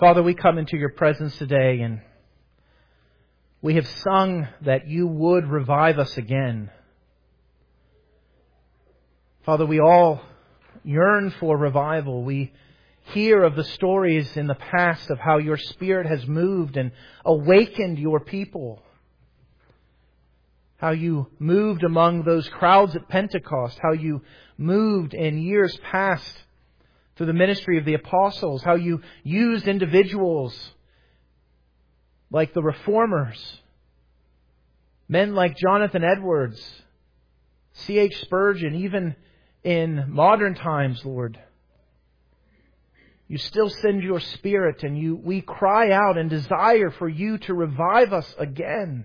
Father, we come into your presence today and we have sung that you would revive us again. Father, we all yearn for revival. We hear of the stories in the past of how your Spirit has moved and awakened your people. How you moved among those crowds at Pentecost. How you moved in years past through the ministry of the apostles. How you used individuals like the Reformers. Men like Jonathan Edwards, C.H. Spurgeon, even in modern times, Lord. You still send your Spirit and we cry out and desire for you to revive us again.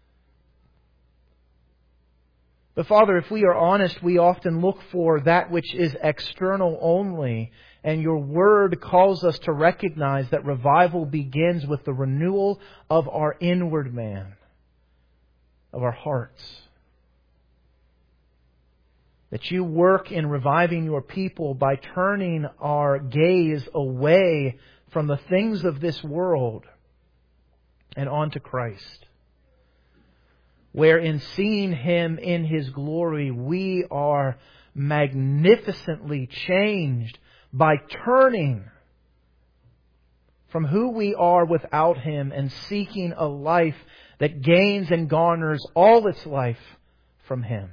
But Father, if we are honest, we often look for that which is external only. And your Word calls us to recognize that revival begins with the renewal of our inward man, of our hearts. That you work in reviving your people by turning our gaze away from the things of this world and onto Christ. Where in seeing Him in His glory, we are magnificently changed by turning from who we are without Him and seeking a life that gains and garners all its life from Him.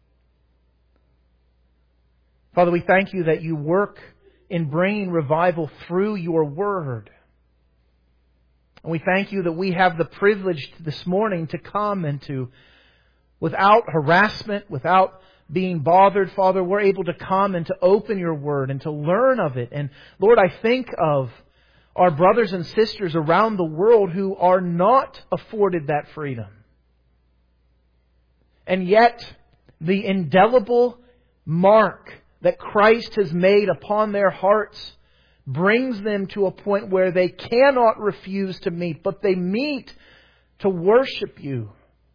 Father, we thank you that you work in bringing revival through your Word. And we thank you that we have the privilege this morning to come and to, without harassment, without being bothered, Father, we're able to come and to open your Word and to learn of it. And Lord, I think of our brothers and sisters around the world who are not afforded that freedom. And yet, the indelible mark that Christ has made upon their hearts brings them to a point where they cannot refuse to meet, but they meet to worship you.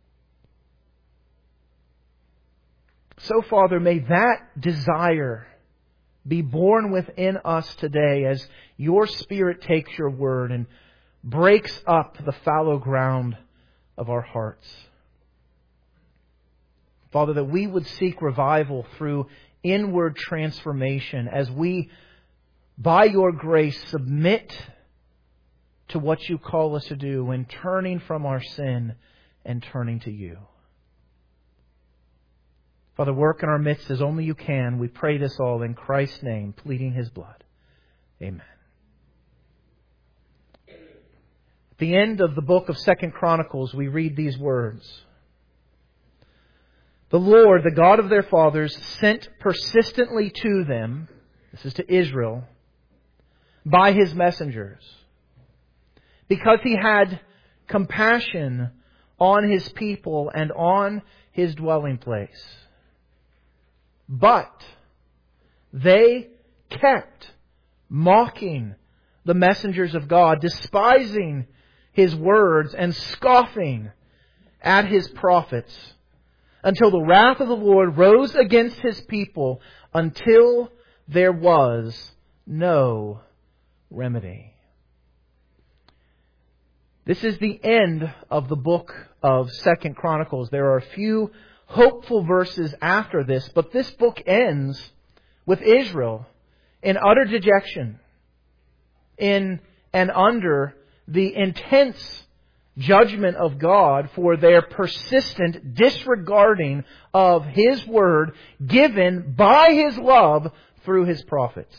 So, Father, may that desire be born within us today as your Spirit takes your word and breaks up the fallow ground of our hearts. Father, that we would seek revival through inward transformation as we, by your grace, submit to what you call us to do in turning from our sin and turning to you. Father, work in our midst as only you can. We pray this all in Christ's name, pleading His blood. Amen. At the end of the book of 2 Chronicles, we read these words. The Lord, the God of their fathers, sent persistently to them, this is to Israel, by His messengers, because He had compassion on His people and on His dwelling place. But they kept mocking the messengers of God, despising His words and scoffing at His prophets, until the wrath of the Lord rose against His people, until there was no remedy. This is the end of the book of 2 Chronicles. There are a few hopeful verses after this, but this book ends with Israel in utter dejection, in and under the intense judgment of God for their persistent disregarding of His word given by His love through His prophets.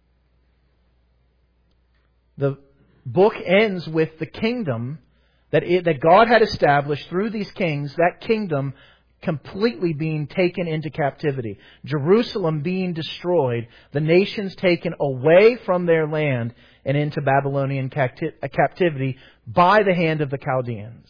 The book ends with the kingdom that God had established through these kings, that kingdom completely being taken into captivity. Jerusalem being destroyed, the nations taken away from their land and into Babylonian captivity by the hand of the Chaldeans.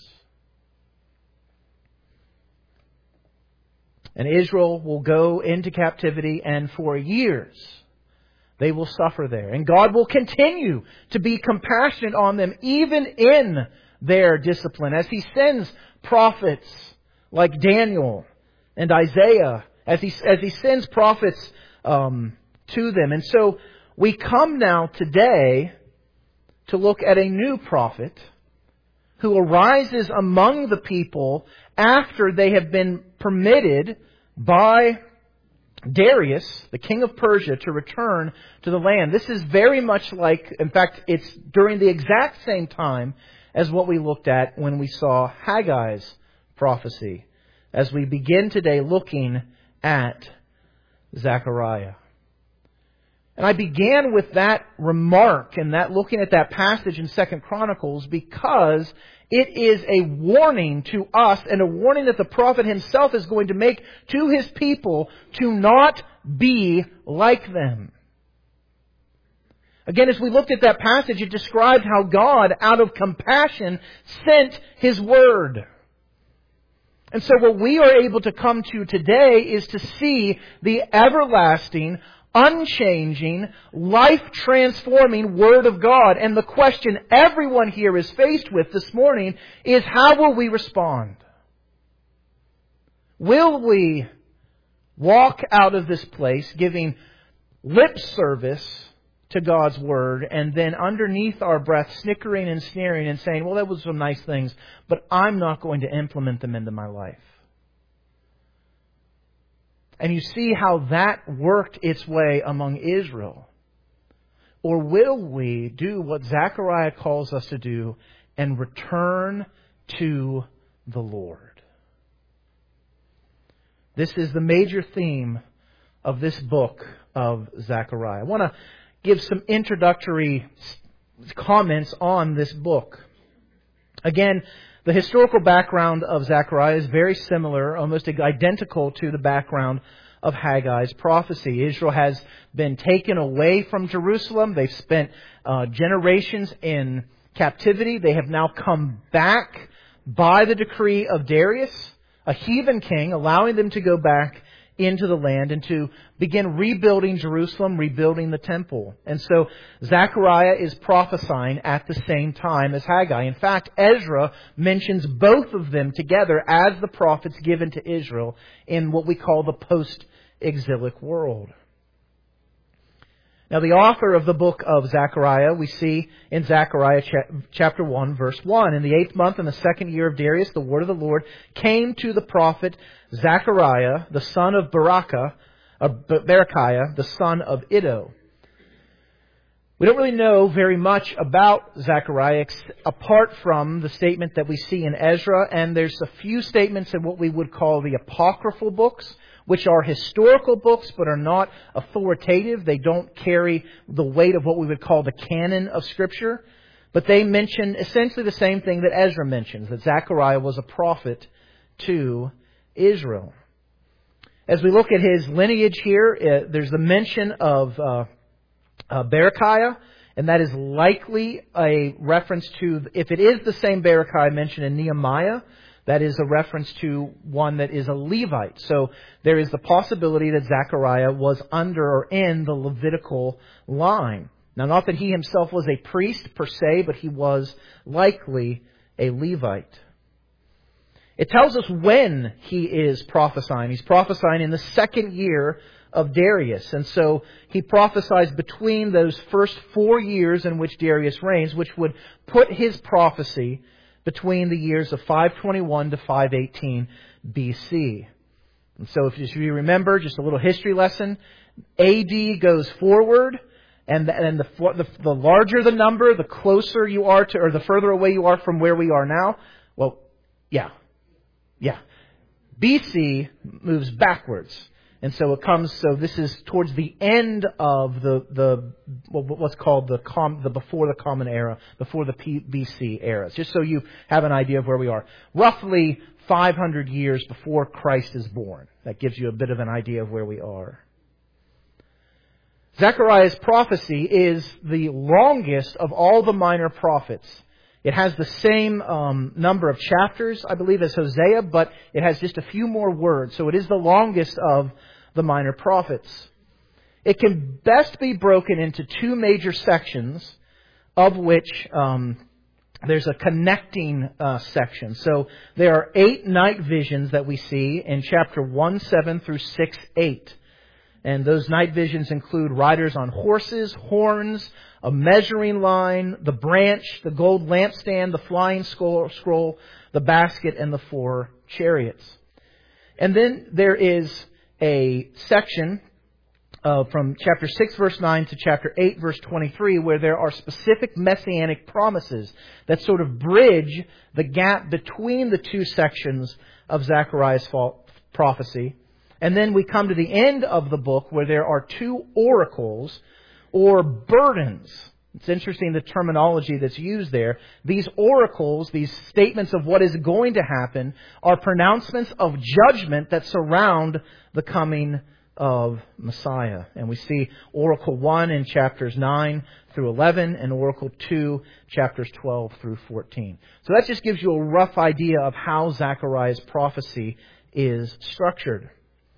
And Israel will go into captivity, and for years they will suffer there. And God will continue to be compassionate on them even in their discipline, as He sends prophets like Daniel and Isaiah, as he sends prophets to them. And so we come now today to look at a new prophet who arises among the people after they have been permitted by Darius, the king of Persia, to return to the land. This is very much like, in fact, it's during the exact same time as what we looked at when we saw Haggai's prophecy, as we begin today looking at Zechariah. And I began with that remark and that looking at that passage in 2 Chronicles because it is a warning to us and a warning that the prophet himself is going to make to his people to not be like them. Again, as we looked at that passage, it described how God, out of compassion, sent His Word. And so what we are able to come to today is to see the everlasting, unchanging, life-transforming Word of God. And the question everyone here is faced with this morning is, how will we respond? Will we walk out of this place giving lip service to God's Word and then underneath our breath snickering and sneering and saying, well, that was some nice things, but I'm not going to implement them into my life? And you see how that worked its way among Israel. Or will we do what Zechariah calls us to do and return to the Lord? This is the major theme of this book of Zechariah. I want to give some introductory comments on this book. Again, the historical background of Zechariah is very similar, almost identical to the background of Haggai's prophecy. Israel has been taken away from Jerusalem. They've spent generations in captivity. They have now come back by the decree of Darius, a heathen king, allowing them to go back into the land and to begin rebuilding Jerusalem, rebuilding the temple. And so Zechariah is prophesying at the same time as Haggai. In fact, Ezra mentions both of them together as the prophets given to Israel in what we call the post-exilic world. Now, the author of the book of Zechariah, we see in Zechariah chapter 1, verse 1. In the 8th month, in the 2nd year of Darius, the word of the Lord came to the prophet Zechariah, the son of Berechiah, the son of Iddo. We don't really know very much about Zechariah apart from the statement that we see in Ezra, and there's a few statements in what we would call the apocryphal books, which are historical books but are not authoritative. They don't carry the weight of what we would call the canon of Scripture. But they mention essentially the same thing that Ezra mentions, that Zechariah was a prophet to Israel. As we look at his lineage here, there's the mention of Berechiah, and that is likely a reference to, if it is the same Berechiah mentioned in Nehemiah, that is a reference to one that is a Levite. So there is the possibility that Zechariah was under or in the Levitical line. Now, not that he himself was a priest per se, but he was likely a Levite. It tells us when he is prophesying. He's prophesying in the 2nd year of Darius. And so he prophesies between those first 4 years in which Darius reigns, which would put his prophecy between the years of 521 to 518 BC. And so if you remember, just a little history lesson, AD goes forward, and the larger the number, the closer you are to, or the further away you are from where we are now. Well, yeah. BC moves backwards. And so it comes, so this is towards the end of what's called the before the Common Era, before the BC era. Just so you have an idea of where we are. Roughly 500 years before Christ is born. That gives you a bit of an idea of where we are. Zechariah's prophecy is the longest of all the minor prophets. It has the same number of chapters, I believe, as Hosea, but it has just a few more words. So it is the longest of the minor prophets. It can best be broken into 2 major sections, of which there's a connecting section. So there are 8 night visions that we see in chapter 1:7 through 6:8. And those night visions include riders on horses, horns, a measuring line, the branch, the gold lampstand, the flying scroll, the basket, and the 4 chariots. And then there is a section from chapter 6, verse 9 to chapter 8, verse 23, where there are specific messianic promises that sort of bridge the gap between the two sections of Zechariah's prophecy. And then we come to the end of the book where there are 2 oracles or burdens. It's interesting the terminology that's used there. These oracles, these statements of what is going to happen, are pronouncements of judgment that surround the coming of Messiah. And we see Oracle 1 in chapters 9 through 11 and Oracle 2, chapters 12 through 14. So that just gives you a rough idea of how Zechariah's prophecy is structured.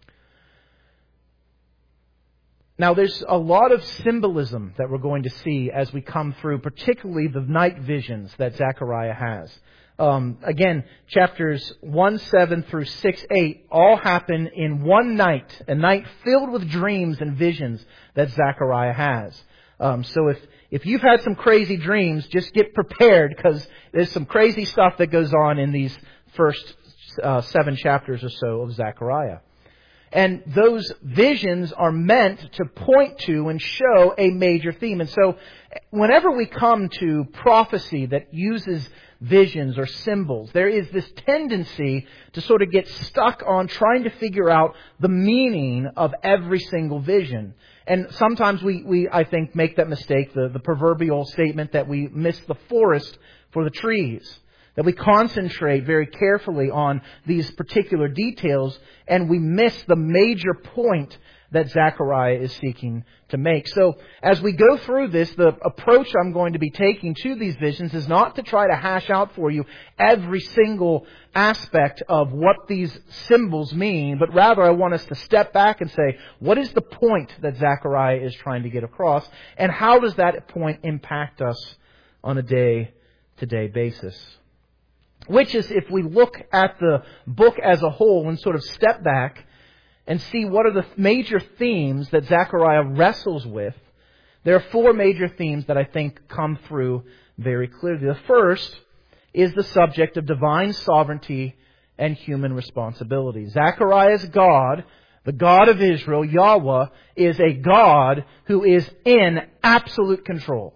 Now, there's a lot of symbolism that we're going to see as we come through, particularly the night visions that Zechariah has. Again, chapters 1:7 through 6:8 all happen in one night, a night filled with dreams and visions that Zechariah has. So if you've had some crazy dreams, just get prepared, because there's some crazy stuff that goes on in these first 7 chapters or so of Zechariah. And those visions are meant to point to and show a major theme. And so whenever we come to prophecy that uses visions or symbols, there is this tendency to sort of get stuck on trying to figure out the meaning of every single vision. And sometimes we I think, make that mistake, the proverbial statement that we miss the forest for the trees. That we concentrate very carefully on these particular details and we miss the major point that Zechariah is seeking to make. So as we go through this, the approach I'm going to be taking to these visions is not to try to hash out for you every single aspect of what these symbols mean, but rather I want us to step back and say, what is the point that Zechariah is trying to get across, and how does that point impact us on a day-to-day basis? Which is, if we look at the book as a whole and sort of step back and see what are the major themes that Zechariah wrestles with, there are 4 major themes that I think come through very clearly. The first is the subject of divine sovereignty and human responsibility. Zechariah's God, the God of Israel, Yahweh, is a God who is in absolute control.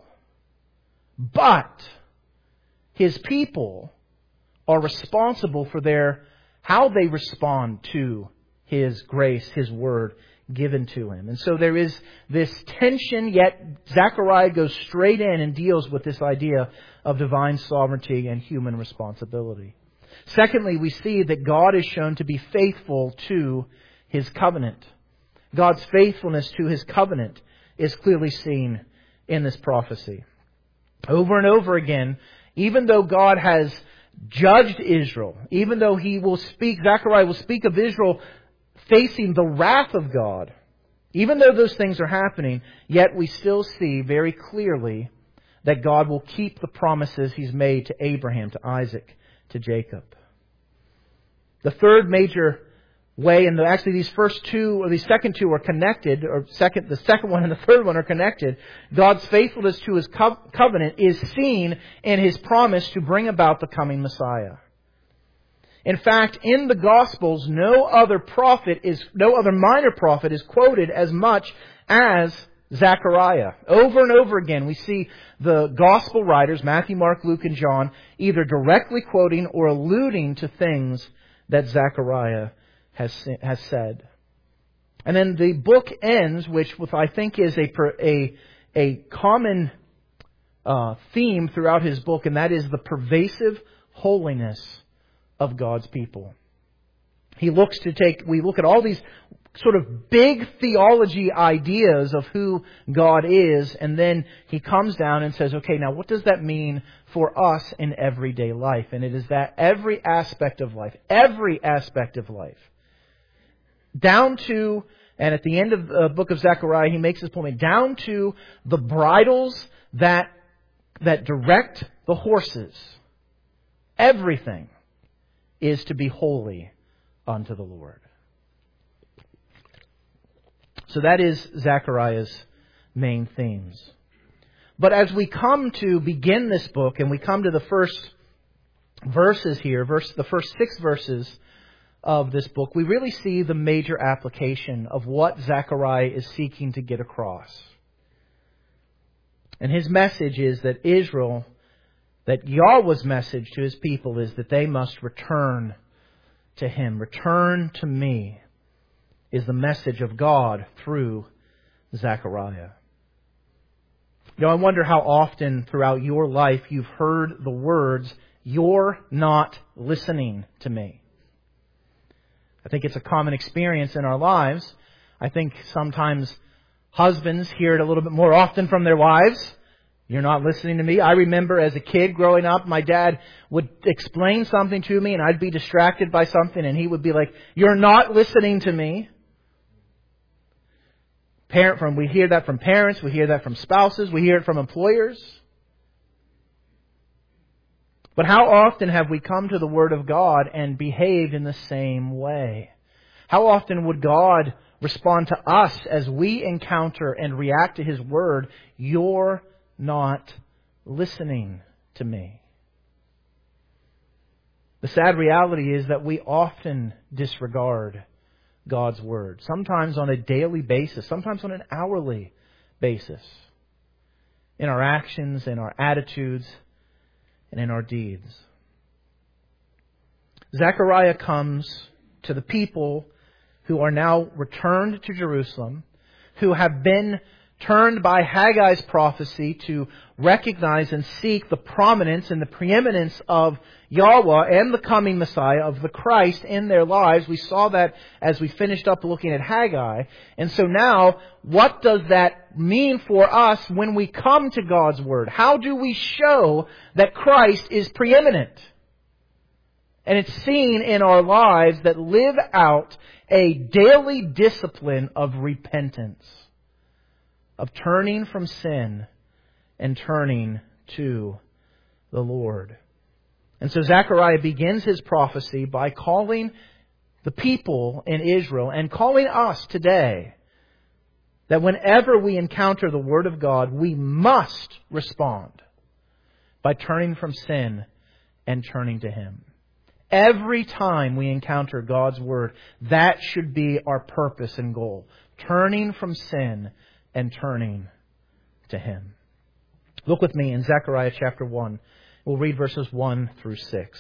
But His people are responsible for how they respond to His grace, His Word given to Him. And so there is this tension, yet Zechariah goes straight in and deals with this idea of divine sovereignty and human responsibility. Secondly, we see that God is shown to be faithful to His covenant. God's faithfulness to His covenant is clearly seen in this prophecy. Over and over again, even though God has judged Israel, even though Zechariah will speak of Israel facing the wrath of God, even though those things are happening, yet we still see very clearly that God will keep the promises He's made to Abraham, to Isaac, to Jacob. The third major way, and actually these first 2, or these second 2 are connected, the second one and the third one are connected. God's faithfulness to His covenant is seen in His promise to bring about the coming Messiah. In fact, in the Gospels, no other minor prophet is quoted as much as Zechariah. Over and over again, we see the Gospel writers, Matthew, Mark, Luke, and John, either directly quoting or alluding to things that Zechariah has said. And then the book ends, which I think is a common theme throughout his book, and that is the pervasive holiness of God's people. We look at all these sort of big theology ideas of who God is, and then He comes down and says, okay, now what does that mean for us in everyday life? And it is that every aspect of life, down to, and at the end of the book of Zechariah, he makes this point, down to the bridles that direct the horses. Everything is to be holy unto the Lord. So that is Zechariah's main themes. But as we come to begin this book, and we come to the first verses here, the first 6 verses of this book, we really see the major application of what Zechariah is seeking to get across. And his message is that that Yahweh's message to His people is that they must return to Him. Return to me is the message of God through Zechariah. I wonder how often throughout your life you've heard the words, "You're not listening to me." I think it's a common experience in our lives. I think sometimes husbands hear it a little bit more often from their wives. "You're not listening to me." I remember as a kid growing up, my dad would explain something to me and I'd be distracted by something and he would be like, "You're not listening to me." We hear that from parents, we hear that from spouses, we hear it from employers. But how often have we come to the Word of God and behaved in the same way? How often would God respond to us as we encounter and react to His Word? "You're not listening to me." The sad reality is that we often disregard God's Word, sometimes on a daily basis, sometimes on an hourly basis, in our actions, in our attitudes, and in our deeds. Zechariah comes to the people who are now returned to Jerusalem, who have been turned by Haggai's prophecy to recognize and seek the prominence and the preeminence of Yahweh and the coming Messiah, of the Christ, in their lives. We saw that as we finished up looking at Haggai. And so now, what does that mean for us when we come to God's Word? How do we show that Christ is preeminent? And it's seen in our lives that live out a daily discipline of repentance, of turning from sin and turning to the Lord. And so Zechariah begins his prophecy by calling the people in Israel and calling us today that whenever we encounter the Word of God, we must respond by turning from sin and turning to Him. Every time we encounter God's Word, that should be our purpose and goal. Turning from sin and turning to Him. Look with me in Zechariah chapter 1. We'll read verses 1 through 6.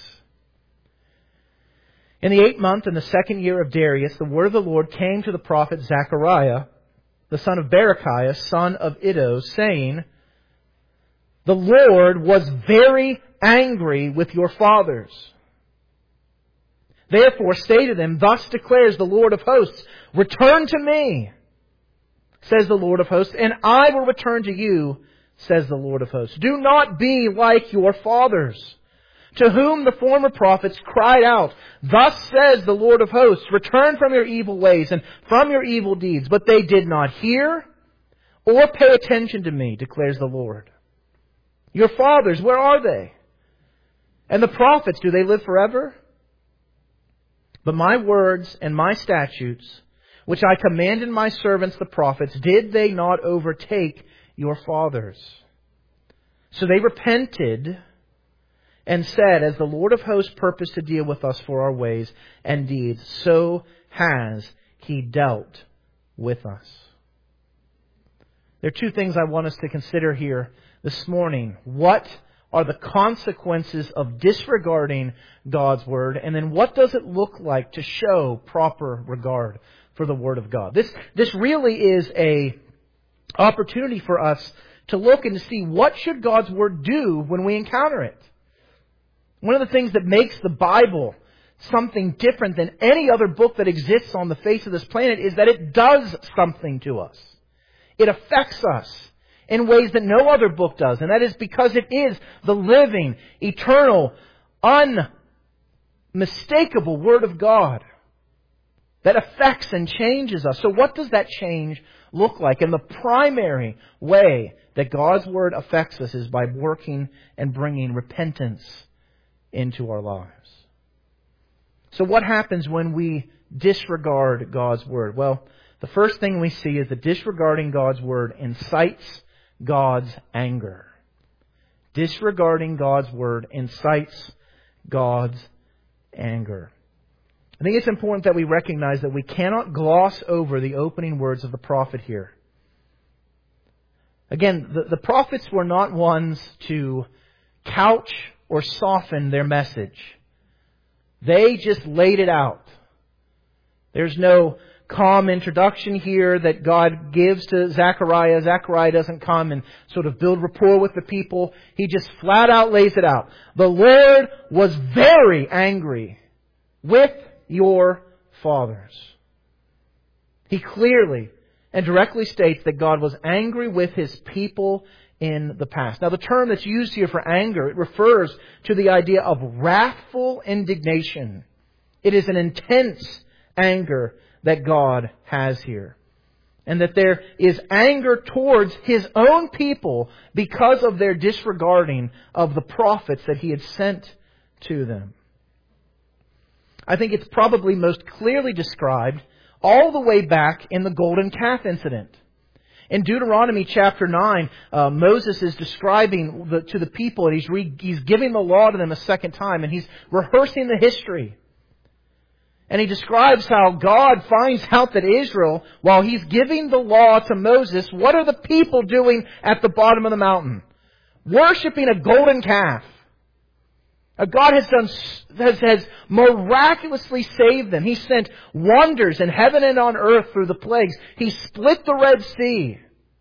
"In the 8th month, in the 2nd year of Darius, the word of the Lord came to the prophet Zechariah, the son of Berechiah, son of Iddo, saying, 'The Lord was very angry with your fathers. Therefore say to them, thus declares the Lord of hosts, return to me, says the Lord of hosts, and I will return to you, says the Lord of hosts. Do not be like your fathers, to whom the former prophets cried out, thus says the Lord of hosts, return from your evil ways and from your evil deeds. But they did not hear or pay attention to me, declares the Lord. Your fathers, where are they? And the prophets, do they live forever? But my words and my statutes, which I commanded my servants the prophets, did they not overtake your fathers? So they repented and said, as the Lord of hosts purposed to deal with us for our ways and deeds, so has He dealt with us. There are two things I want us to consider here this morning. What are the consequences of disregarding God's Word? And then what does it look like to show proper regard for the Word of God? This really is a opportunity for us to look and to see what should God's Word do when we encounter it. One of the things that makes the Bible something different than any other book that exists on the face of this planet is that it does something to us. It affects us in ways that no other book does. And that is because it is the living, eternal, unmistakable Word of God that affects and changes us. So what does that change look like? And the primary way that God's Word affects us is by working and bringing repentance into our lives. So what happens when we disregard God's Word? Well, The first thing we see is that disregarding God's Word incites God's anger. Disregarding God's Word incites God's anger. I think it's important that we recognize that we cannot gloss over the opening words of the prophet here. Again, the prophets were not ones to couch or soften their message. They just laid it out. There's no calm introduction here that God gives to Zechariah. Zechariah doesn't come and sort of build rapport with the people. He just flat out lays it out. The Lord was very angry with your fathers. He clearly and directly states that God was angry with His people in the past. Now, the term that's used here for anger, it refers to the idea of wrathful indignation. It is an intense anger that God has here. And that there is anger towards His own people because of their disregarding of the prophets that He had sent to them. I think it's probably most clearly described all the way back in the golden calf incident. In Deuteronomy chapter 9, Moses is describing to the people, and he's giving the law to them a second time, and he's rehearsing the history. And he describes how God finds out that Israel, while He's giving the law to Moses, what are the people doing at the bottom of the mountain? Worshipping a golden calf. God has miraculously saved them. He sent wonders in heaven and on earth through the plagues. He split the Red Sea.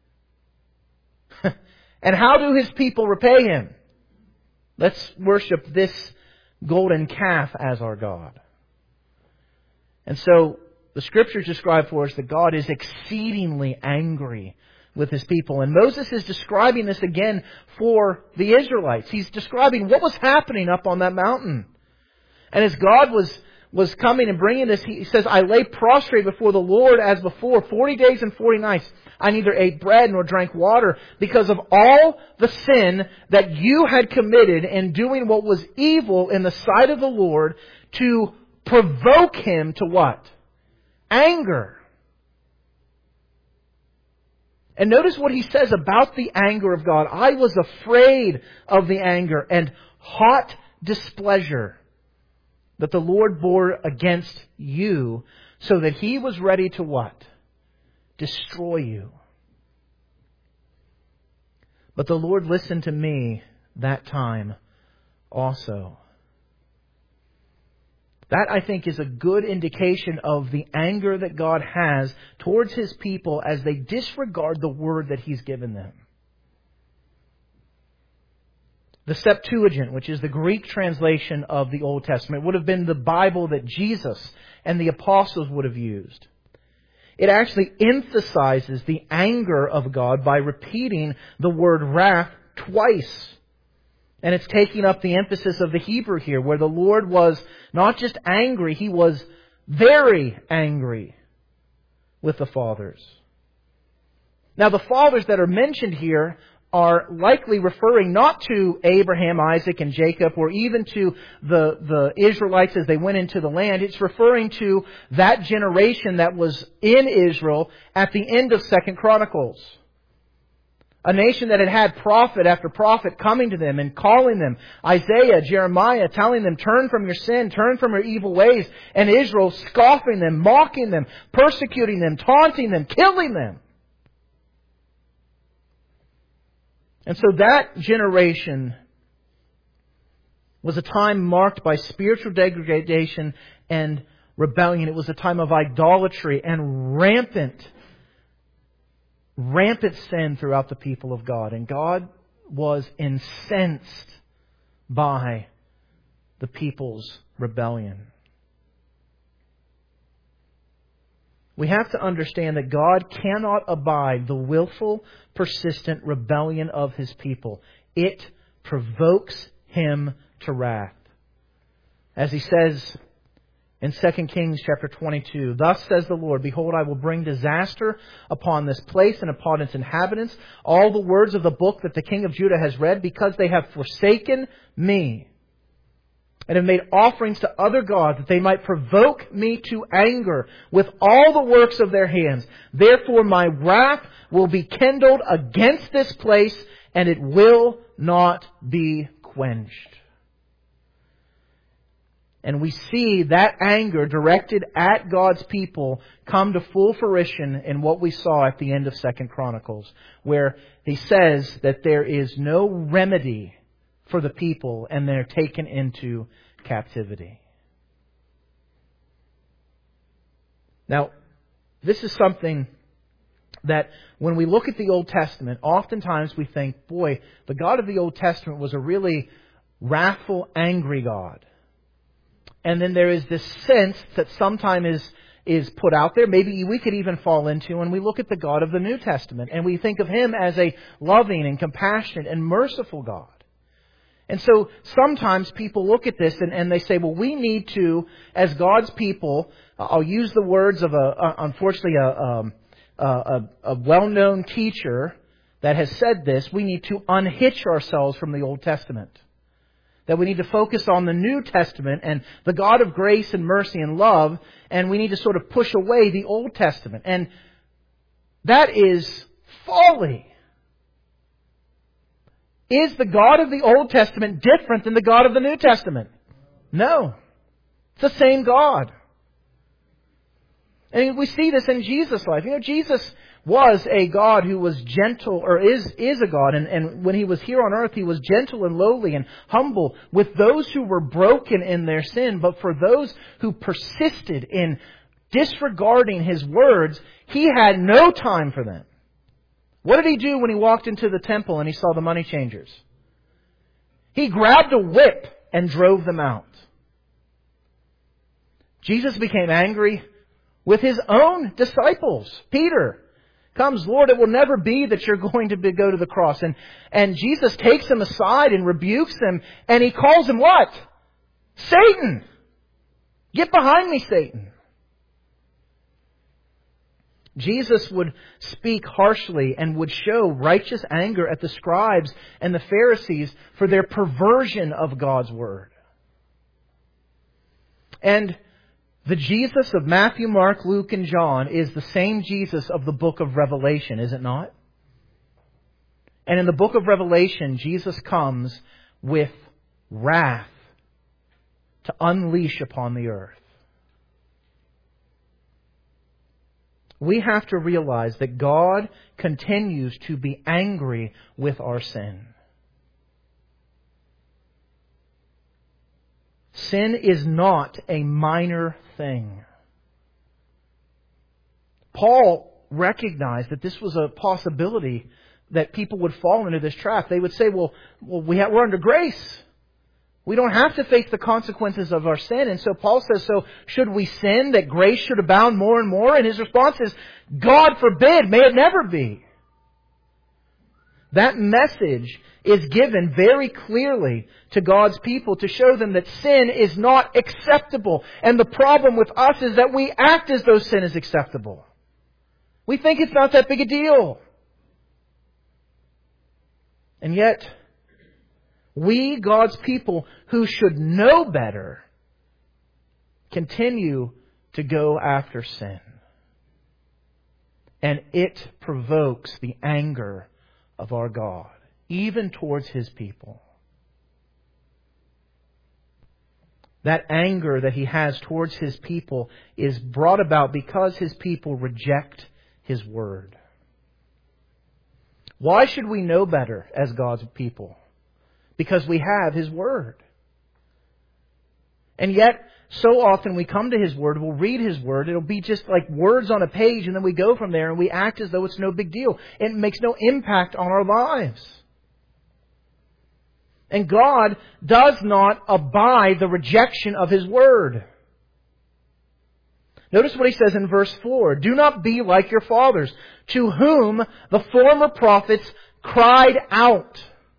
And how do His people repay Him? Let's worship this golden calf as our God. And so the Scriptures describe for us that God is exceedingly angry with His people. And Moses is describing this again for the Israelites. He's describing what was happening up on that mountain. And as God was coming and bringing this, He says, I lay prostrate before the Lord as before, 40 days and 40 nights. I neither ate bread nor drank water because of all the sin that you had committed in doing what was evil in the sight of the Lord, to provoke Him to what? Anger. And notice what He says about the anger of God. I was afraid of the anger and hot displeasure that the Lord bore against you, so that He was ready to what? Destroy you. But the Lord listened to me that time also. That, I think, is a good indication of the anger that God has towards His people as they disregard the word that He's given them. The Septuagint, which is the Greek translation of the Old Testament, would have been the Bible that Jesus and the apostles would have used. It actually emphasizes the anger of God by repeating the word wrath twice. And it's taking up the emphasis of the Hebrew here, where the Lord was not just angry, He was very angry with the fathers. Now, the fathers that are mentioned here are likely referring not to Abraham, Isaac, and Jacob, or even to the Israelites as they went into the land. It's referring to that generation that was in Israel at the end of 2 Chronicles. A nation that had had prophet after prophet coming to them and calling them. Isaiah, Jeremiah, telling them, turn from your sin, turn from your evil ways. And Israel scoffing them, mocking them, persecuting them, taunting them, killing them. And so that generation was a time marked by spiritual degradation and rebellion. It was a time of idolatry and rampant sin throughout the people of God. And God was incensed by the people's rebellion. We have to understand that God cannot abide the willful, persistent rebellion of His people. It provokes Him to wrath. As He says in 2 Kings chapter 22, thus says the Lord, behold, I will bring disaster upon this place and upon its inhabitants, all the words of the book that the king of Judah has read, because they have forsaken me and have made offerings to other gods, that they might provoke me to anger with all the works of their hands. Therefore my wrath will be kindled against this place, and it will not be quenched. And we see that anger directed at God's people come to full fruition in what we saw at the end of 2 Chronicles, where he says that there is no remedy for the people and they're taken into captivity. Now, this is something that when we look at the Old Testament, oftentimes we think, boy, the God of the Old Testament was a really wrathful, angry God. And then there is this sense that sometimes is put out there, maybe we could even fall into when we look at the God of the New Testament, and we think of Him as a loving and compassionate and merciful God. And so sometimes people look at this and they say, well, we need to, as God's people, I'll use the words of unfortunately a well-known teacher that has said this, we need to unhitch ourselves from the Old Testament. That we need to focus on the New Testament and the God of grace and mercy and love, and we need to sort of push away the Old Testament. And that is folly. Is the God of the Old Testament different than the God of the New Testament? No. It's the same God. And we see this in Jesus' life. You know, Jesus was a God who was gentle, or is a God. And when He was here on earth, He was gentle and lowly and humble with those who were broken in their sin. But for those who persisted in disregarding His words, He had no time for them. What did He do when He walked into the temple and He saw the money changers? He grabbed a whip and drove them out. Jesus became angry with His own disciples. Peter comes, Lord, it will never be that you're going to go to the cross. And Jesus takes him aside and rebukes him, and He calls him what? Satan! Get behind me, Satan! Jesus would speak harshly and would show righteous anger at the scribes and the Pharisees for their perversion of God's Word. And the Jesus of Matthew, Mark, Luke, and John is the same Jesus of the book of Revelation, is it not? And in the book of Revelation, Jesus comes with wrath to unleash upon the earth. We have to realize that God continues to be angry with our sin. Sin is not a minor thing. Paul recognized that this was a possibility that people would fall into this trap. They would say, we're under grace. We don't have to face the consequences of our sin. And so Paul says, so should we sin that grace should abound more and more? And his response is, God forbid, may it never be. That message is given very clearly to God's people to show them that sin is not acceptable. And the problem with us is that we act as though sin is acceptable. We think it's not that big a deal. And yet, we, God's people, who should know better, continue to go after sin. And it provokes the anger of our God, even towards His people. That anger that He has towards His people is brought about because His people reject His Word. Why should we know better as God's people? Because we have His Word. And yet, so often we come to His Word, we'll read His Word, it'll be just like words on a page, and then we go from there and we act as though it's no big deal. It makes no impact on our lives. And God does not abide the rejection of His Word. Notice what He says in verse 4. Do not be like your fathers, to whom the former prophets cried out.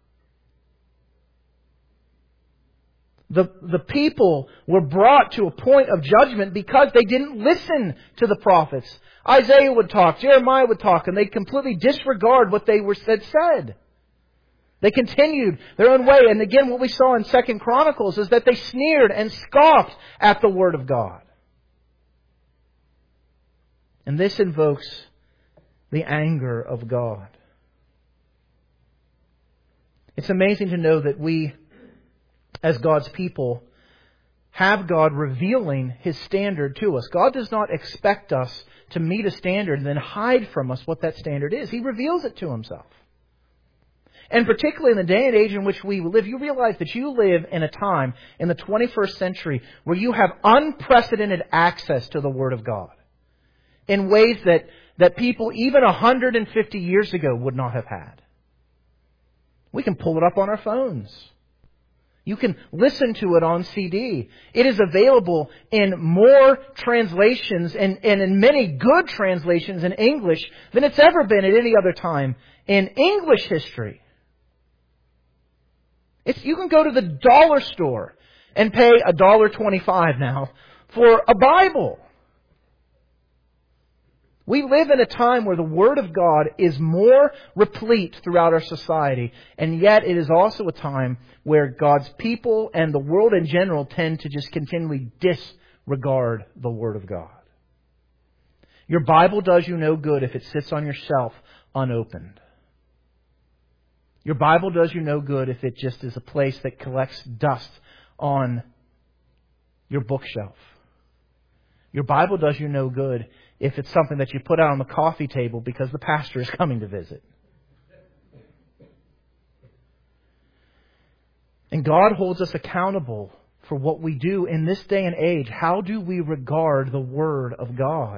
The people were brought to a point of judgment because they didn't listen to the prophets. Isaiah would talk, Jeremiah would talk, and they'd completely disregard what they said. They continued their own way. And again, what we saw in 2 Chronicles is that they sneered and scoffed at the Word of God. And this invokes the anger of God. It's amazing to know that we, as God's people, have God revealing His standard to us. God does not expect us to meet a standard and then hide from us what that standard is. He reveals it to Himself. And particularly in the day and age in which we live, you realize that you live in a time in the 21st century where you have unprecedented access to the Word of God in ways that people even 150 years ago would not have had. We can pull it up on our phones. You can listen to it on CD. It is available in more translations and in many good translations in English than it's ever been at any other time in English history. You can go to the dollar store and pay $1.25 now for a Bible. We live in a time where the Word of God is more replete throughout our society, and yet it is also a time where God's people and the world in general tend to just continually disregard the Word of God. Your Bible does you no good if it sits on your shelf unopened. Your Bible does you no good if it just is a place that collects dust on your bookshelf. Your Bible does you no good if it's something that you put out on the coffee table because the pastor is coming to visit. And God holds us accountable for what we do in this day and age. How do we regard the Word of God?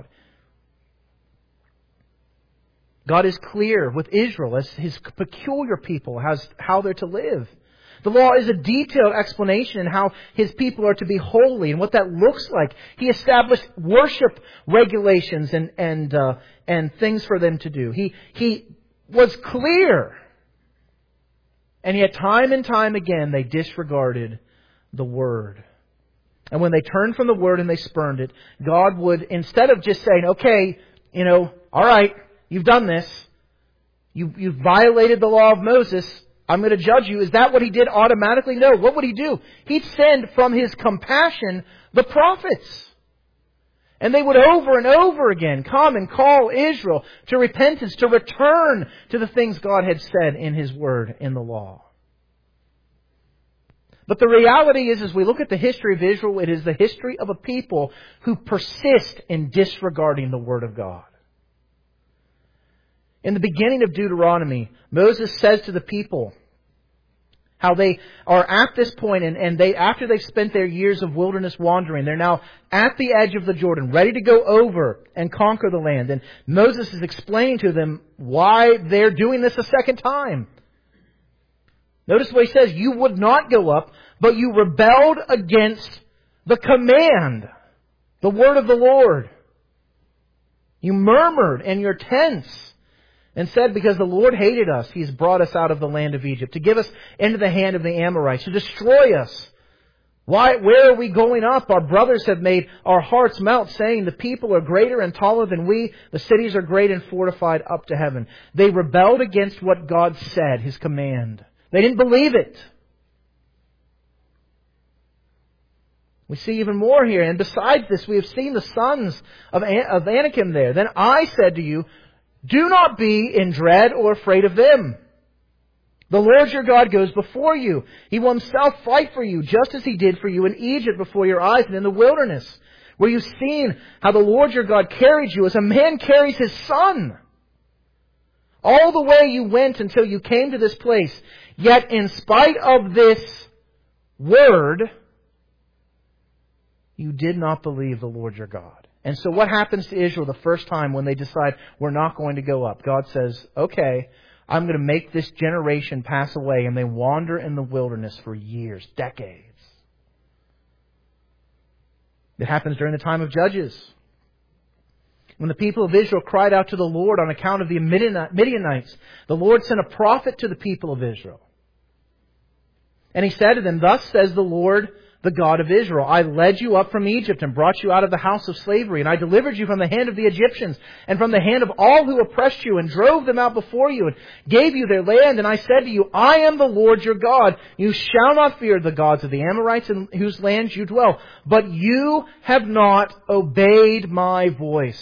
God is clear with Israel as His peculiar people, how they're to live. The law is a detailed explanation in how His people are to be holy and what that looks like. He established worship regulations and things for them to do. He was clear. And yet time and time again they disregarded the Word. And when they turned from the Word and they spurned it, God would, instead of just saying, okay, all right, you've done this. You've violated the law of Moses. I'm going to judge you. Is that what He did automatically? No. What would He do? He'd send from His compassion the prophets. And they would over and over again come and call Israel to repentance, to return to the things God had said in His Word, in the law. But the reality is, as we look at the history of Israel, it is the history of a people who persist in disregarding the Word of God. In the beginning of Deuteronomy, Moses says to the people how they are at this point, and they, after they've spent their years of wilderness wandering, they're now at the edge of the Jordan, ready to go over and conquer the land. And Moses is explaining to them why they're doing this a second time. Notice what he says, you would not go up, but you rebelled against the command, the word of the Lord. You murmured in your tents and said, because the Lord hated us, He's brought us out of the land of Egypt, to give us into the hand of the Amorites, to destroy us. Where are we going up? Our brothers have made our hearts melt, saying, the people are greater and taller than we. The cities are great and fortified up to heaven. They rebelled against what God said, His command. They didn't believe it. We see even more here. And besides this, we have seen the sons of Anakim there. Then I said to you, do not be in dread or afraid of them. The Lord your God goes before you. He will Himself fight for you, just as He did for you in Egypt before your eyes and in the wilderness, where you've seen how the Lord your God carried you as a man carries his son. All the way you went until you came to this place. Yet in spite of this word, you did not believe the Lord your God. And so what happens to Israel the first time when they decide we're not going to go up? God says, okay, I'm going to make this generation pass away, and they wander in the wilderness for years, decades. It happens during the time of Judges. When the people of Israel cried out to the Lord on account of the Midianites, the Lord sent a prophet to the people of Israel. And He said to them, thus says the Lord the God of Israel. I led you up from Egypt and brought you out of the house of slavery, and I delivered you from the hand of the Egyptians and from the hand of all who oppressed you, and drove them out before you, and gave you their land. And I said to you, I am the Lord your God. You shall not fear the gods of the Amorites in whose lands you dwell. But you have not obeyed my voice.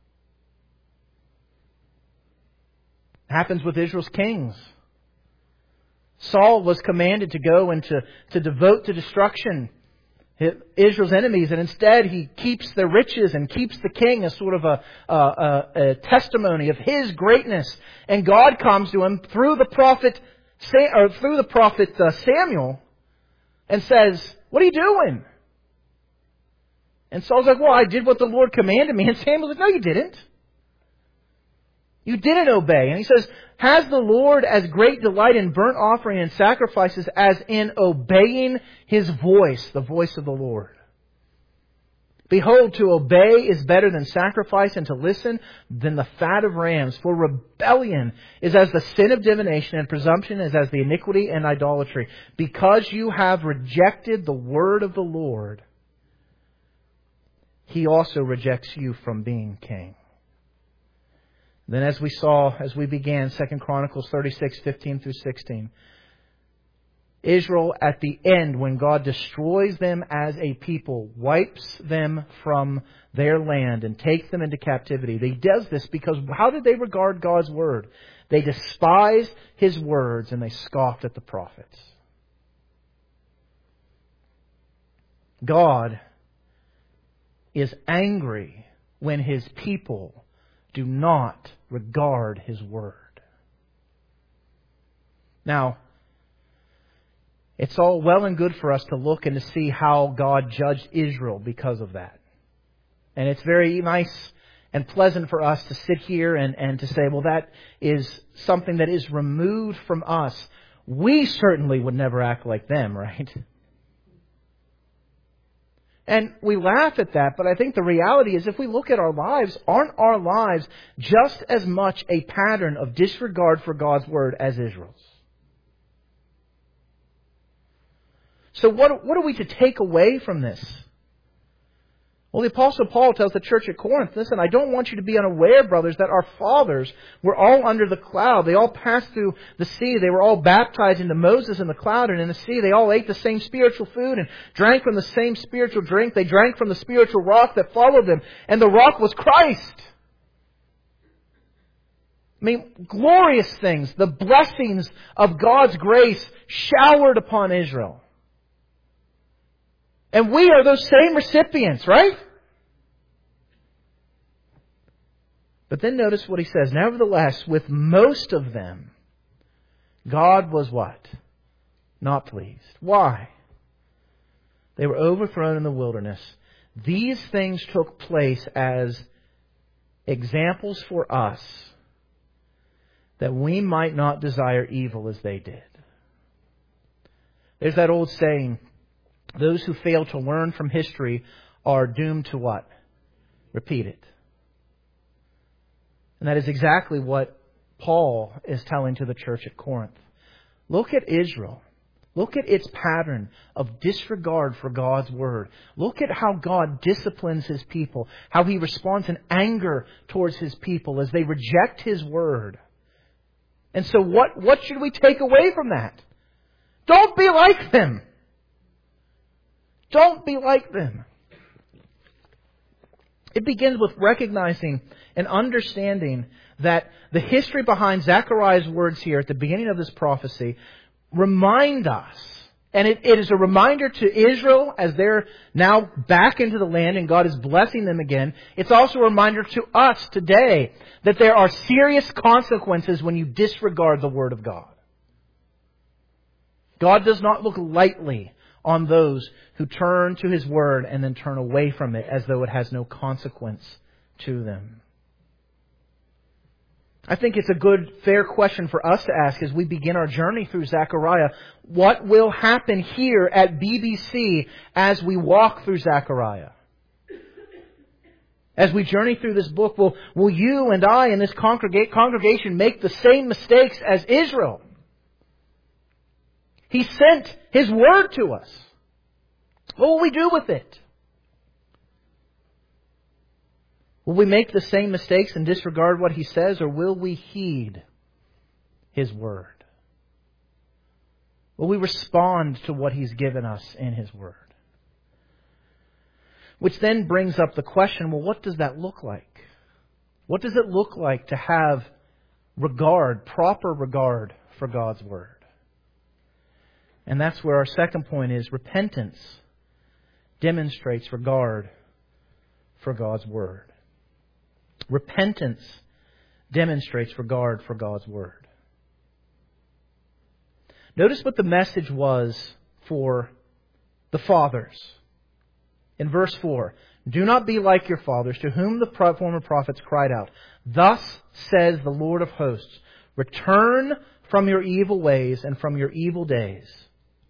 It happens with Israel's kings. Saul was commanded to go and to devote to destruction Israel's enemies, and instead he keeps their riches and keeps the king as sort of a testimony of his greatness. And God comes to him through the prophet Samuel and says, "What are you doing?" And Saul's like, "Well, I did what the Lord commanded me." And Samuel's like, "No, you didn't. You didn't obey." And he says, "Has the Lord as great delight in burnt offering and sacrifices as in obeying His voice, the voice of the Lord? Behold, to obey is better than sacrifice, and to listen than the fat of rams. For rebellion is as the sin of divination, and presumption is as the iniquity and idolatry. Because you have rejected the word of the Lord, He also rejects you from being king." Then as we began 2 Chronicles 36, 15 through 16, Israel at the end, when God destroys them as a people, wipes them from their land and takes them into captivity. He does this because how did they regard God's word? They despised His words and they scoffed at the prophets. God is angry when His people do not regard His word. Now, it's all well and good for us to look and to see how God judged Israel because of that. And it's very nice and pleasant for us to sit here and to say, well, that is something that is removed from us. We certainly would never act like them, right? And we laugh at that, but I think the reality is if we look at our lives, aren't our lives just as much a pattern of disregard for God's word as Israel's? So what are we to take away from this? Well, the Apostle Paul tells the church at Corinth, listen, I don't want you to be unaware, brothers, that our fathers were all under the cloud. They all passed through the sea. They were all baptized into Moses in the cloud and in the sea. They all ate the same spiritual food and drank from the same spiritual drink. They drank from the spiritual rock that followed them, and the rock was Christ. I mean, glorious things, the blessings of God's grace showered upon Israel. And we are those same recipients, right? But then notice what he says. Nevertheless, with most of them, God was what? Not pleased. Why? They were overthrown in the wilderness. These things took place as examples for us that we might not desire evil as they did. There's that old saying, those who fail to learn from history are doomed to what? Repeat it. And that is exactly what Paul is telling to the church at Corinth. Look at Israel. Look at its pattern of disregard for God's word. Look at how God disciplines His people. How He responds in anger towards His people as they reject His word. And so what should we take away from that? Don't be like them. Don't be like them. It begins with recognizing and understanding that the history behind Zechariah's words here at the beginning of this prophecy remind us, and it is a reminder to Israel as they're now back into the land and God is blessing them again. It's also a reminder to us today that there are serious consequences when you disregard the Word of God. God does not look lightly on those who turn to His word and then turn away from it as though it has no consequence to them. I think it's a good, fair question for us to ask as we begin our journey through Zechariah. What will happen here at BBC as we walk through Zechariah? As we journey through this book, will you and I and this congregation make the same mistakes as Israel? He sent His word to us What will we do with it? Will we make the same mistakes and disregard what He says, or will we heed His Word? Will we respond to what He's given us in His Word? Which then brings up the question, well, what does that look like? What does it look like to have regard, proper regard for God's Word? And that's where our second point is: repentance demonstrates regard for God's Word. Repentance demonstrates regard for God's Word. Notice what the message was for the fathers. In verse 4, "Do not be like your fathers, to whom the former prophets cried out, 'Thus says the Lord of hosts, return from your evil ways and from your evil days.'"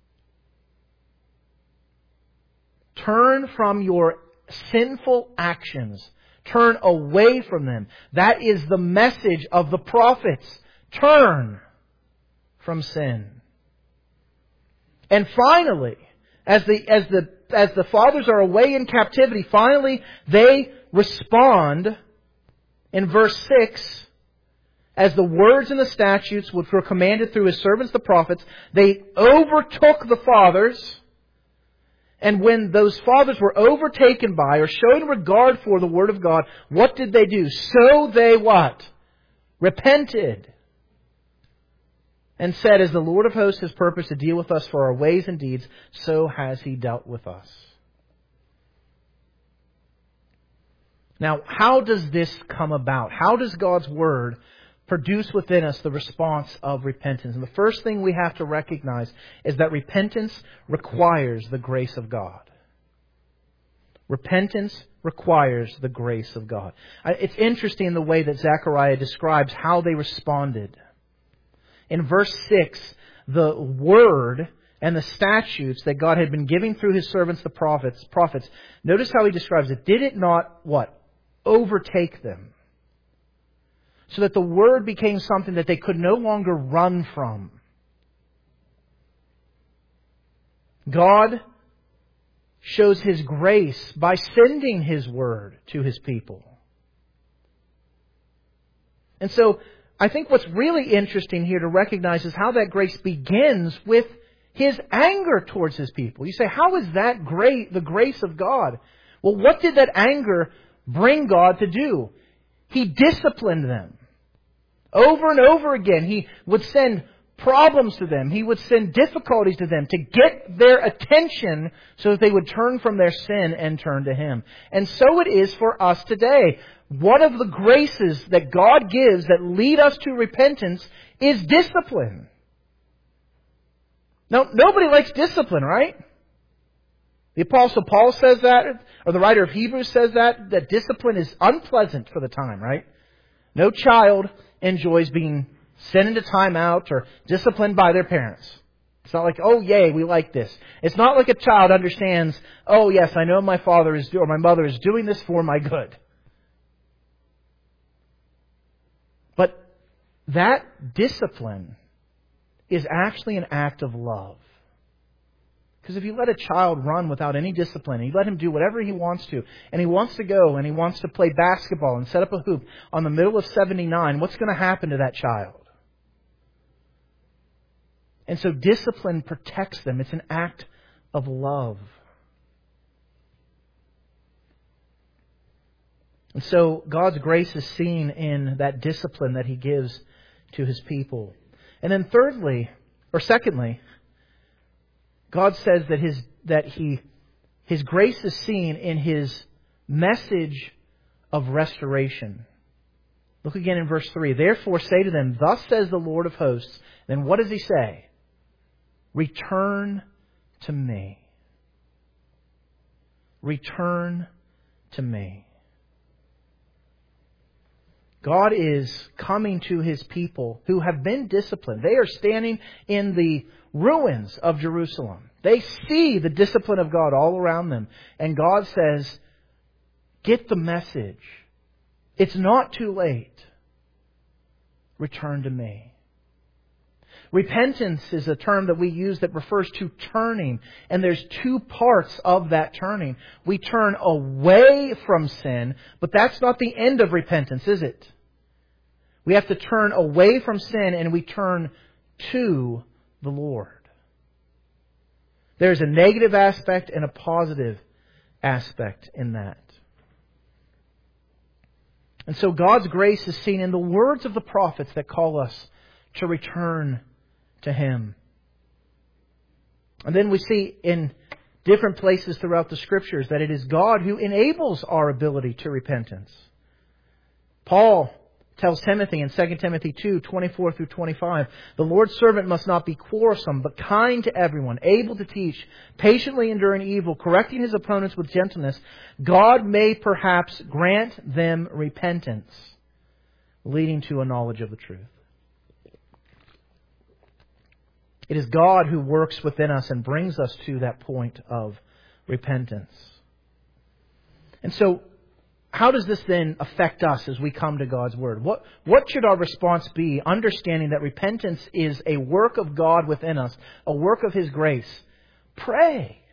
Turn from your sinful actions. Turn away from them. That is the message of the prophets. Turn from sin. And finally, as the fathers are away in captivity, finally they respond in verse 6. As the words and the statutes which were commanded through His servants the prophets, they overtook the fathers. And when those fathers were overtaken by or showing regard for the Word of God, what did they do? So they what? Repented. And said, "As the Lord of hosts has purposed to deal with us for our ways and deeds, so has He dealt with us." Now, how does this come about? How does God's Word produce within us the response of repentance? And the first thing we have to recognize is that repentance requires the grace of God. Repentance requires the grace of God. It's interesting the way that Zechariah describes how they responded. In verse 6, the Word and the statutes that God had been giving through His servants, the prophets, notice how He describes it. Did it not, what? Overtake them. So that the Word became something that they could no longer run from. God shows His grace by sending His Word to His people. And so, I think what's really interesting here to recognize is how that grace begins with His anger towards His people. You say, how is that great, the grace of God? Well, what did that anger bring God to do? He disciplined them. Over and over again, He would send problems to them. He would send difficulties to them to get their attention so that they would turn from their sin and turn to Him. And so it is for us today. One of the graces that God gives that lead us to repentance is discipline. Now, nobody likes discipline, right? The Apostle Paul says that, or the writer of Hebrews says that discipline is unpleasant for the time, right? No child enjoys being sent into timeout or disciplined by their parents. It's not like, oh yay, we like this. It's not like a child understands, oh yes, I know my father is or my mother is doing this for my good. But that discipline is actually an act of love. Because if you let a child run without any discipline, and you let him do whatever he wants to, and he wants to go and he wants to play basketball and set up a hoop on the middle of 79, what's going to happen to that child? And so discipline protects them. It's an act of love. And so God's grace is seen in that discipline that He gives to His people. And then secondly, God says that His grace is seen in His message of restoration. Look again in verse 3. "Therefore say to them, 'Thus says the Lord of hosts.'" Then what does He say? "Return to me. Return to me." God is coming to His people who have been disciplined. They are standing in the ruins of Jerusalem. They see the discipline of God all around them. And God says, get the message. It's not too late. Return to me. Repentance is a term that we use that refers to turning. And there's two parts of that turning. We turn away from sin, but that's not the end of repentance, is it? We have to turn away from sin and we turn to the Lord. There's a negative aspect and a positive aspect in that. And so God's grace is seen in the words of the prophets that call us to return to Him. And then we see in different places throughout the Scriptures that it is God who enables our ability to repentance. Paul tells Timothy in 2 Timothy 2:24 through 25, "The Lord's servant must not be quarrelsome, but kind to everyone, able to teach, patiently enduring evil, correcting his opponents with gentleness. God may perhaps grant them repentance, leading to a knowledge of the truth." It is God who works within us and brings us to that point of repentance. And so, how does this then affect us as we come to God's Word? What should our response be, understanding that repentance is a work of God within us, a work of His grace? Pray.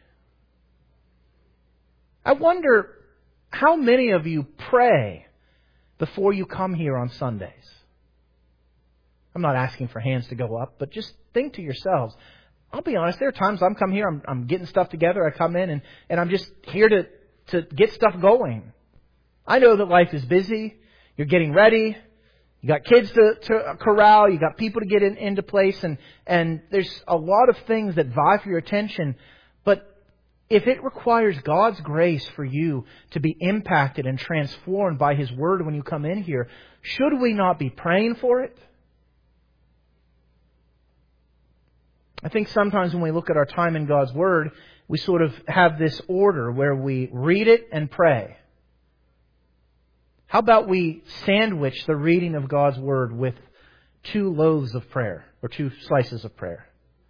I wonder how many of you pray before you come here on Sundays. I'm not asking for hands to go up, but just think to yourselves. I'll be honest, there are times I'm come here, I'm getting stuff together, I come in and I'm just here to get stuff going. I know that life is busy. You're getting ready. You got kids to corral. You got people to get into place. And there's a lot of things that vie for your attention. But if it requires God's grace for you to be impacted and transformed by His Word when you come in here, should we not be praying for it? I think sometimes when we look at our time in God's Word, we sort of have this order where we read it and pray. How about we sandwich the reading of God's Word with 2 loaves of prayer, or 2 slices of prayer?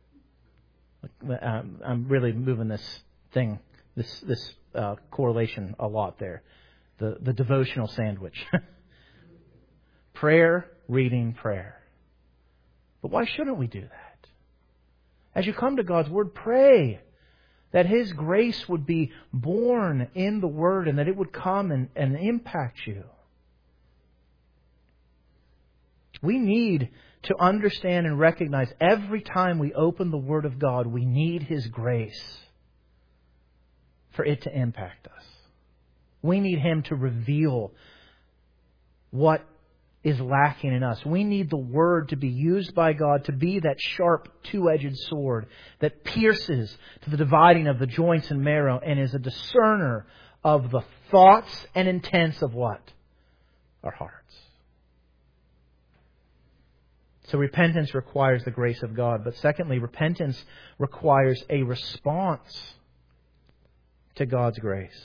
I'm really moving this thing, this correlation a lot there. The devotional sandwich. Prayer, reading, prayer. But why shouldn't we do that? As you come to God's Word, pray that His grace would be born in the Word and that it would come and impact you. We need to understand and recognize every time we open the Word of God, we need His grace for it to impact us. We need Him to reveal what is lacking in us. We need the Word to be used by God to be that sharp, two-edged sword that pierces to the dividing of the joints and marrow and is a discerner of the thoughts and intents of what? Our hearts. So repentance requires the grace of God. But secondly, repentance requires a response to God's grace.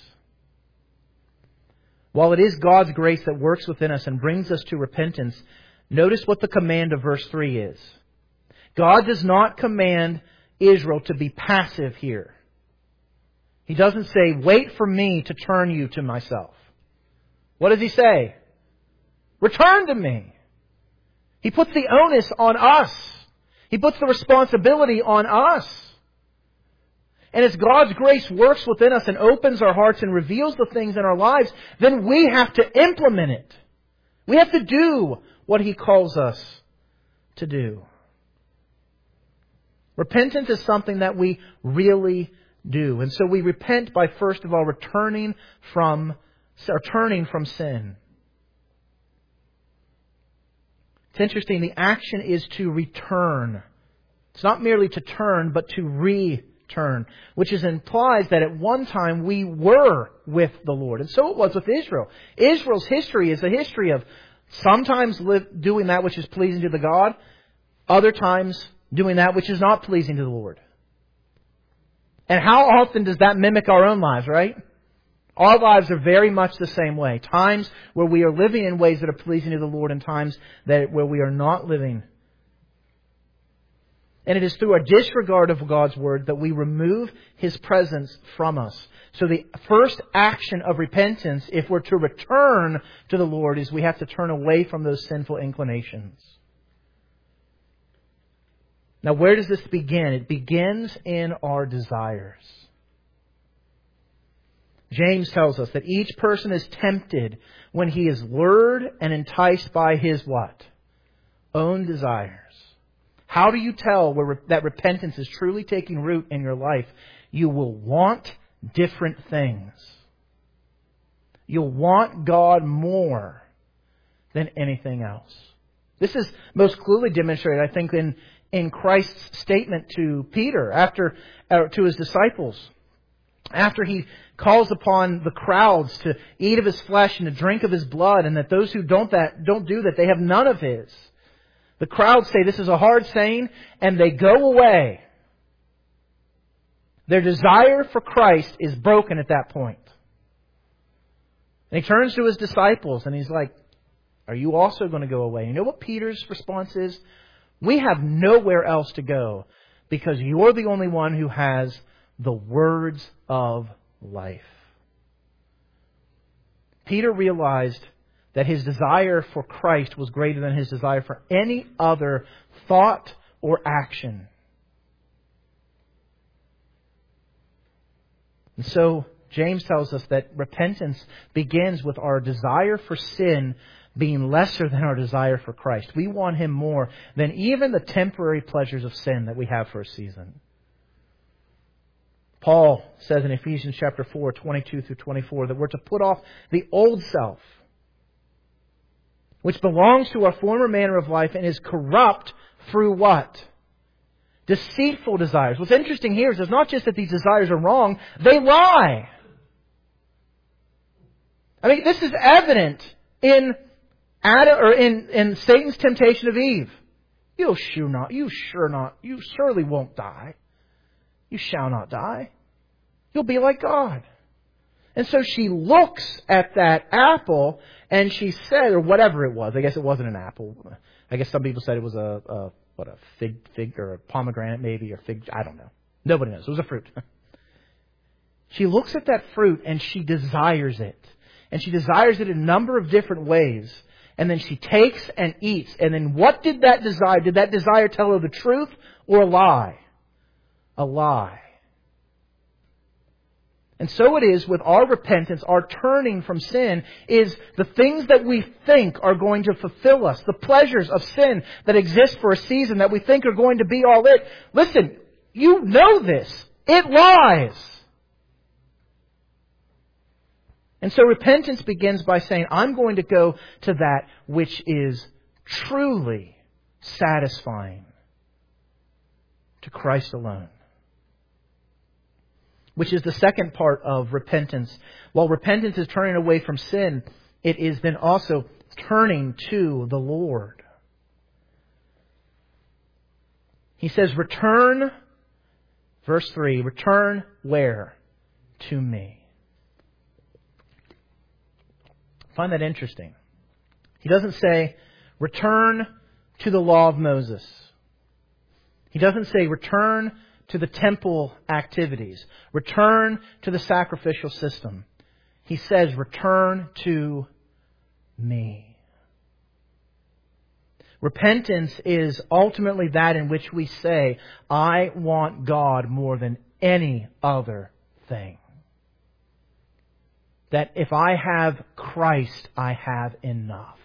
While it is God's grace that works within us and brings us to repentance, notice what the command of verse 3 is. God does not command Israel to be passive here. He doesn't say, wait for me to turn you to myself. What does He say? Return to me. He puts the onus on us. He puts the responsibility on us. And as God's grace works within us and opens our hearts and reveals the things in our lives, then we have to implement it. We have to do what He calls us to do. Repentance is something that we really do. And so we repent by, first of all, turning from sin. It's interesting, the action is to return. It's not merely to turn, but to return, which implies that at one time we were with the Lord. And so it was with Israel. Israel's history is a history of sometimes doing that which is pleasing to the God, other times doing that which is not pleasing to the Lord. And how often does that mimic our own lives, right? Our lives are very much the same way. Times where we are living in ways that are pleasing to the Lord and times where we are not living. And it is through our disregard of God's Word that we remove His presence from us. So the first action of repentance, if we're to return to the Lord, is we have to turn away from those sinful inclinations. Now, where does this begin? It begins in our desires. James tells us that each person is tempted when he is lured and enticed by his what? Own desires. How do you tell that repentance is truly taking root in your life? You will want different things. You'll want God more than anything else. This is most clearly demonstrated, I think, in Christ's statement to Peter, to his disciples. After he calls upon the crowds to eat of his flesh and to drink of his blood, and that those who don't do that, they have none of his. The crowds say this is a hard saying, and they go away. Their desire for Christ is broken at that point. And he turns to his disciples and he's like, are you also going to go away? You know what Peter's response is? We have nowhere else to go because you're the only one who has the words of life. Peter realized that his desire for Christ was greater than his desire for any other thought or action. And so James tells us that repentance begins with our desire for sin being lesser than our desire for Christ. We want Him more than even the temporary pleasures of sin that we have for a season. Paul says in Ephesians chapter 4, 22 through 24, that we're to put off the old self, which belongs to our former manner of life and is corrupt through what? Deceitful desires. What's interesting here is it's not just that these desires are wrong, they lie. I mean, this is evident in Adam, or in Satan's temptation of Eve. You surely won't die. You shall not die. You'll be like God. And so she looks at that apple and she said, or whatever it was. I guess it wasn't an apple. I guess some people said it was a fig or a pomegranate maybe, or fig. I don't know. Nobody knows. It was a fruit. She looks at that fruit and she desires it. And she desires it in a number of different ways. And then she takes and eats. And then what did that desire? Did that desire tell her the truth or a lie? A lie. And so it is with our repentance, our turning from sin, is the things that we think are going to fulfill us, the pleasures of sin that exist for a season that we think are going to be all it. Listen, you know this. It lies. And so repentance begins by saying, I'm going to go to that which is truly satisfying, to Christ alone. Which is the second part of repentance. While repentance is turning away from sin, it is then also turning to the Lord. He says, return, verse 3, return where? To me. I find that interesting. He doesn't say, return to the law of Moses. He doesn't say, return to the temple activities. Return to the sacrificial system. He says, return to me. Repentance is ultimately that in which we say, I want God more than any other thing. That if I have Christ, I have enough.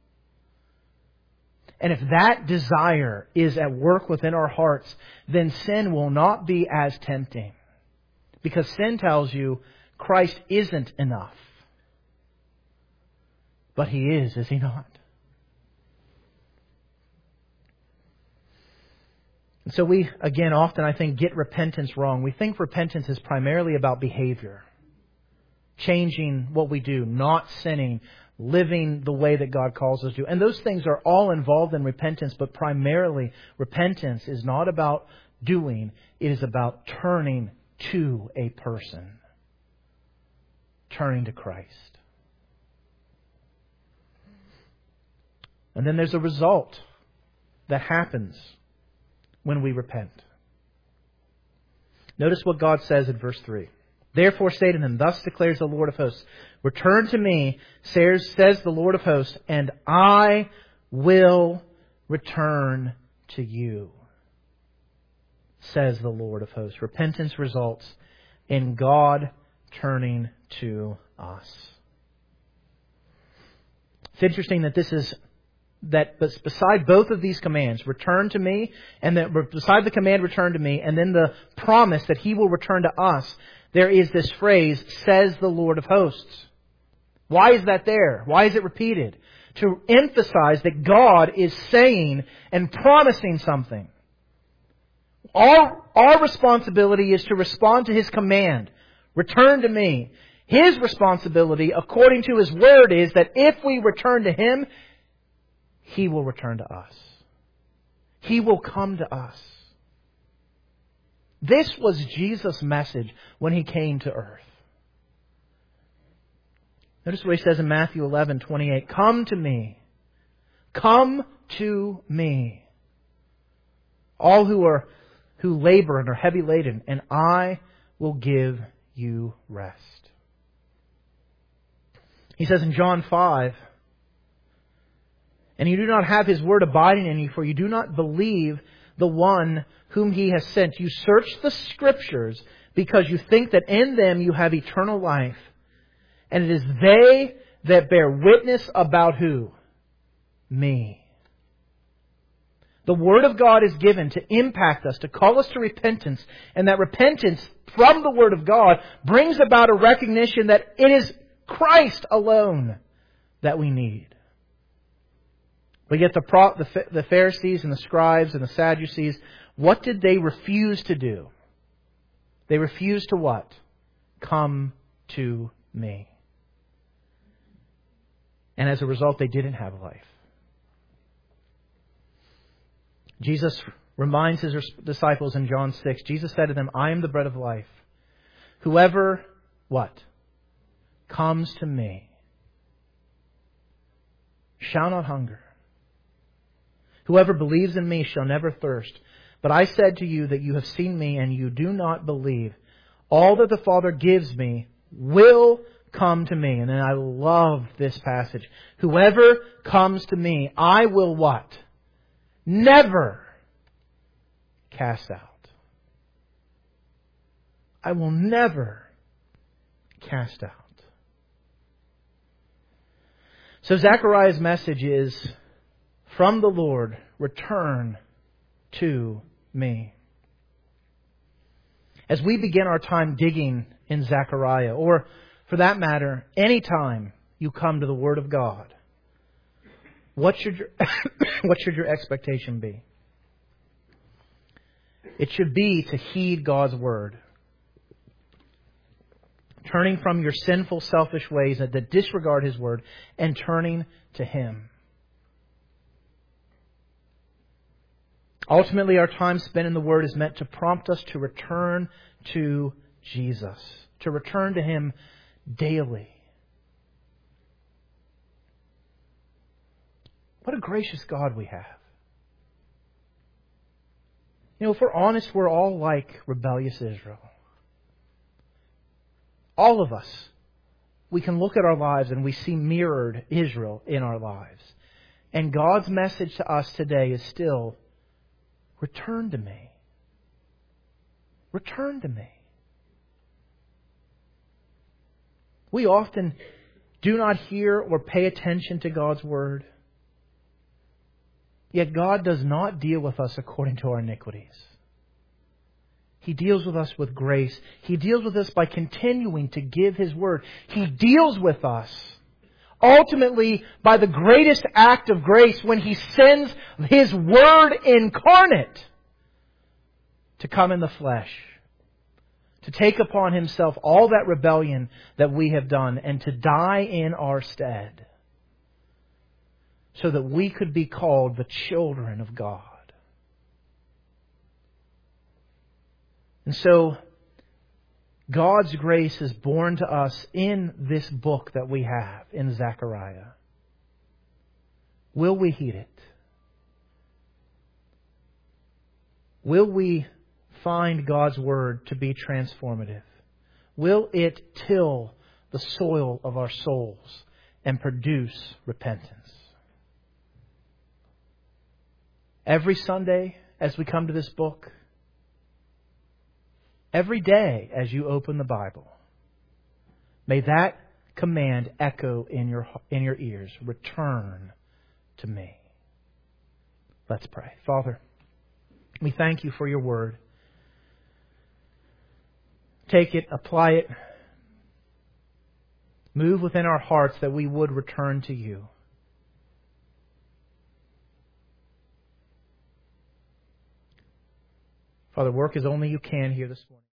And if that desire is at work within our hearts, then sin will not be as tempting. Because sin tells you Christ isn't enough. But He is He not? And so we, again, often I think get repentance wrong. We think repentance is primarily about behavior. Changing what we do, not sinning, living the way that God calls us to. And those things are all involved in repentance, but primarily repentance is not about doing, it is about turning to a person. Turning to Christ. And then there's a result that happens when we repent. Notice what God says in verse 3. Therefore say to them, thus declares the Lord of hosts, return to me, says the Lord of hosts, and I will return to you. says the Lord of hosts. Repentance results in God turning to us. It's interesting that beside both of these commands, return to me, and that beside the command, return to me, and then the promise that He will return to us, there is this phrase, says the Lord of hosts. Why is that there? Why is it repeated? To emphasize that God is saying and promising something. Our responsibility is to respond to His command. Return to me. His responsibility, according to His Word, is that if we return to Him, He will return to us. He will come to us. This was Jesus' message when He came to earth. Notice what He says in Matthew 11:28. Come to me. Come to me. All who labor and are heavy laden, and I will give you rest. He says in John 5, and you do not have His word abiding in you, for you do not believe the one whom He has sent. You search the Scriptures because you think that in them you have eternal life. And it is they that bear witness about who? Me. The Word of God is given to impact us, to call us to repentance. And that repentance from the Word of God brings about a recognition that it is Christ alone that we need. But yet the Pharisees and the scribes and the Sadducees, what did they refuse to do? They refused to what? Come to me. And as a result, they didn't have life. Jesus reminds His disciples in John 6, Jesus said to them, I am the bread of life. Whoever, what? Comes to me shall not hunger. Whoever believes in me shall never thirst. But I said to you that you have seen me and you do not believe. All that the Father gives me will come to me. And then I love this passage. Whoever comes to me, I will what? Never cast out. I will never cast out. So Zechariah's message is, from the Lord, return to me. As we begin our time digging in Zechariah, or for that matter, any time you come to the Word of God, what should your expectation be? It should be to heed God's Word. Turning from your sinful, selfish ways that disregard His Word and turning to Him. Ultimately, our time spent in the Word is meant to prompt us to return to Jesus, to return to Him daily. What a gracious God we have. You know, if we're honest, we're all like rebellious Israel. All of us. We can look at our lives and we see mirrored Israel in our lives. And God's message to us today is still, return to me. Return to me. We often do not hear or pay attention to God's Word. Yet God does not deal with us according to our iniquities. He deals with us with grace. He deals with us by continuing to give His Word. He deals with us ultimately by the greatest act of grace when He sends His Word incarnate to come in the flesh, to take upon Himself all that rebellion that we have done and to die in our stead so that we could be called the children of God. And so, God's grace is born to us in this book that we have in Zechariah. Will we heed it? Will we find God's Word to be transformative? Will it till the soil of our souls and produce repentance? Every Sunday, as we come to this book, every day as you open the Bible, may that command echo in your ears. Return to me. Let's pray. Father, we thank you for your word. Take it, apply it, move within our hearts that we would return to you. Father, work as only you can here this morning.